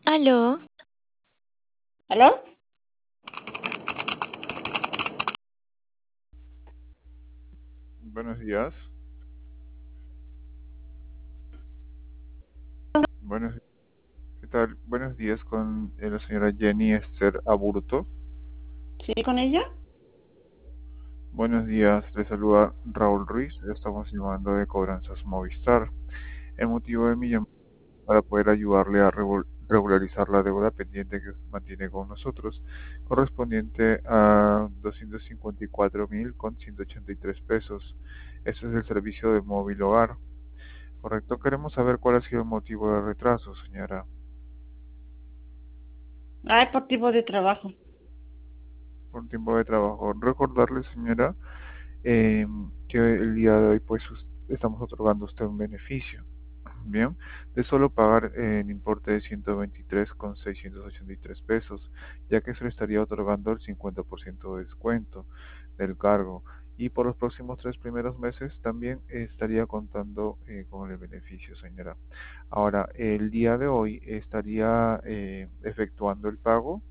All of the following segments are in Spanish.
Aló, ¿Aló? Buenos días. Buenos, ¿qué tal? Buenos días con la señora Jenny Esther Aburto. ¿Sí, con ella? Buenos días, le saluda Raúl Ruiz. Estamos llamando de Cobranzas Movistar. El motivo de mi llamada es para poder ayudarle a regularizar la deuda pendiente que mantiene con nosotros, correspondiente a 254.000 con 183 pesos. Ese es el servicio de móvil hogar. Correcto, queremos saber cuál ha sido el motivo de retraso, señora. Ah, es por tipo de trabajo. Por tiempo de trabajo. Recordarle, señora, que el día de hoy pues estamos otorgando a usted un beneficio, bien, de solo pagar el importe de 123,683 pesos, ya que se le estaría otorgando el 50% de descuento del cargo. Y por los próximos 3 primeros meses también estaría contando con el beneficio, señora. Ahora, el día de hoy estaría efectuando el pago.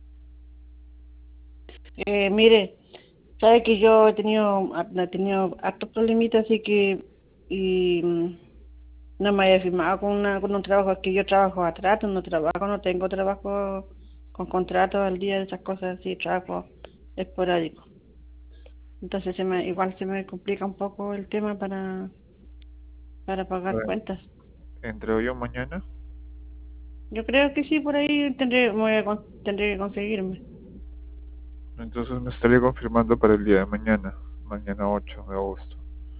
Mire, sabe que yo he tenido hartos problemitas, así que y no me había firmado con un trabajo, que yo trabajo a trato, no tengo trabajo con contrato al día de esas cosas, así, trabajo esporádico. Entonces igual se me complica un poco el tema para pagar eh, cuentas. Entre hoy o mañana. Yo creo que sí, por ahí tendré que conseguirme. Entonces me estaría confirmando para el día de mañana, mañana 8 de agosto.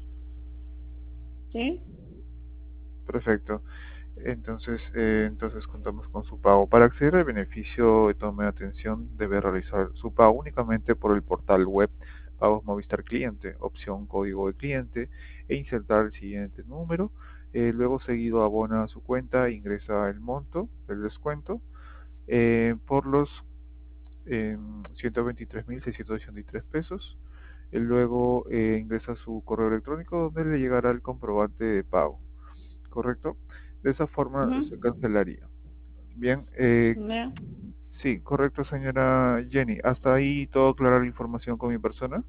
¿Sí? Perfecto. Entonces contamos con su pago. Para acceder al beneficio, tome atención, debe realizar su pago únicamente por el portal web Pagos Movistar Cliente, opción código de cliente e insertar el siguiente número. Luego seguido abona su cuenta, ingresa el monto del descuento por los 123.683 pesos. Luego ingresa su correo electrónico donde le llegará el comprobante de pago, ¿correcto? De esa forma Ujú. se cancelaría. Bien, Ya. sí, correcto, señora Jenny. ¿Hasta ahí todo clara la información con mi persona?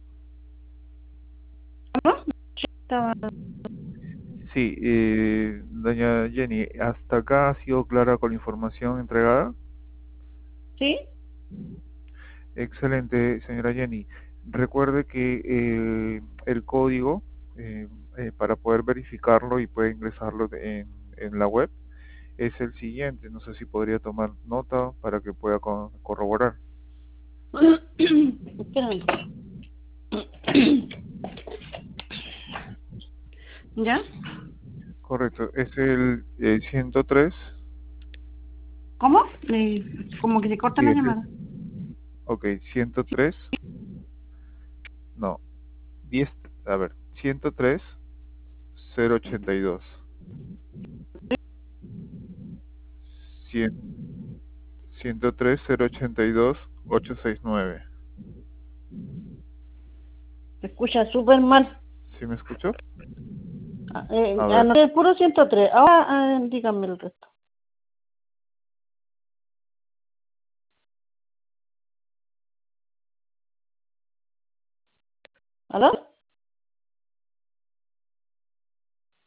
¿Cómo? Estaba- Sí, doña Jenny, ¿hasta acá ha sido clara con la información entregada? ¿Sí? Excelente, señora Jenny. Recuerde que el código eh, para poder verificarlo y puede ingresarlo en la web es el siguiente. No sé si podría tomar nota para que pueda corroborar. Espérame. ¿Ya? Correcto, es el 103. ¿Cómo? Como que se corta Sí, la es el, llamada. ok, 103. No, 10, a ver, 103 082. 100, 103 082 869. Se escucha súper mal. ¿Sí me escuchó? A ver, Anoté el puro 103. Ahora dígame el resto. ¿Aló?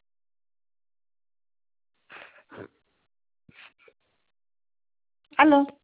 ¿Aló?